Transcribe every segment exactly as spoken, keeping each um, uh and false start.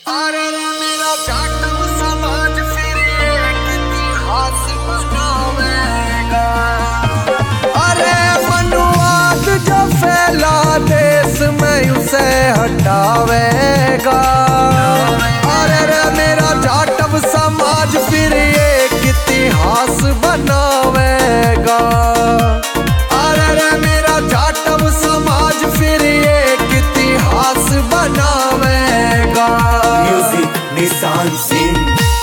अरे मेरा जाटव समाज फिर एक इतिहास बनावेगा। अरे मनुवाद जो फैला देश में उसे हटावेगा। अरे मेरा जाटव समाज फिर एक इतिहास बनावेगा। अरे मेरा जाटव समाज फिर एक इतिहास बनावेगा। म्यूजिक निशान सिंह।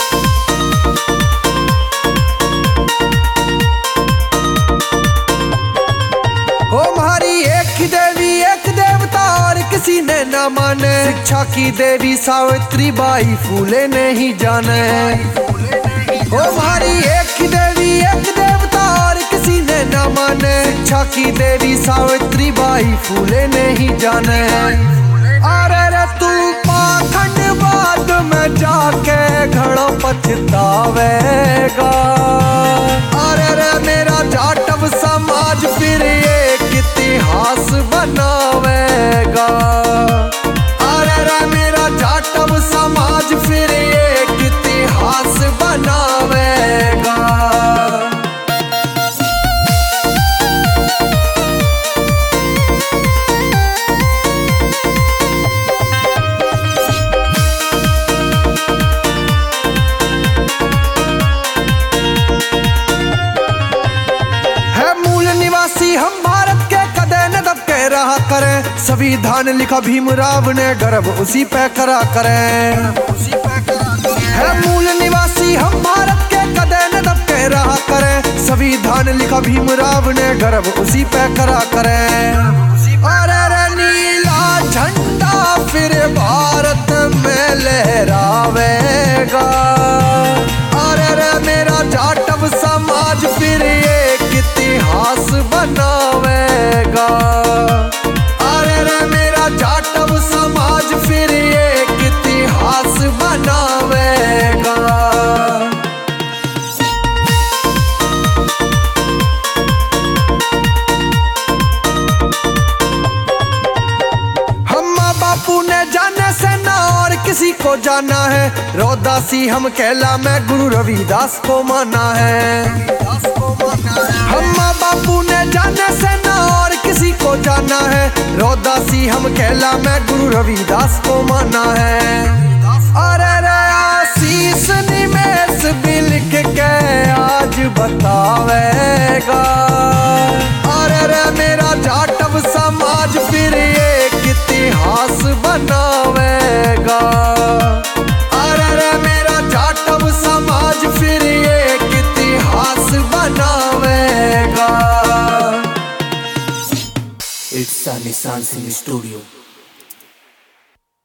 हो हमारी एक ही देवी एक देवता और किसी ने न माने। शिक्षा की देवी सावित्री बाई फूले नहीं जाने। हो हमारी एक ही देवी एक देवता और किसी ने न माने। शिक्षा की देवी सावित्री बाई फूले नहीं जाने। अरे रे तू पाखंड बाद में जाके घड़ों पछतावेगा। अरे रे मेरा जाटव समाज फिर एक इतिहास बनावेगा। अरे रे मेरा जाटव समाज फिर एक इतिहास बनावेगा। हम भारत के कदे न दबके रहा करें। संविधान लिखा भीमराव ने गर्व उसी पे करा करें। है मूल निवासी हम भारत के कदे न दबके रहा करें। संविधान लिखा भीमराव ने गर्व उसी पे करा करें। अरे रे नीला झंडा फिर भारत में लहरावेगा। अरे रे मेरा जाटव समाज फिर एक इतिहास बनावेगा। अरे रे मेरा जाटव समाज फिर एक इतिहास बनावेगा। हम माँ बापू ने जाने से ना और किसी को जाना है। रौदासी हम कहला में गुरु रविदास को माना है। हम माँ बापू ने जाने से ना और किसी को जाना है। रौदासी हम कहला में गुरु रविदास को माना है। अरे रे आशीष निमेष भी लिख के आज बतावेगा। अरे रे मेरा जाटव समाज फिर एक इतिहास बनावेगा। अरे रे मेरा जाटव समाज फिर एक इतिहास बनावेगा। इट्स निशान सिंह स्टूडियो।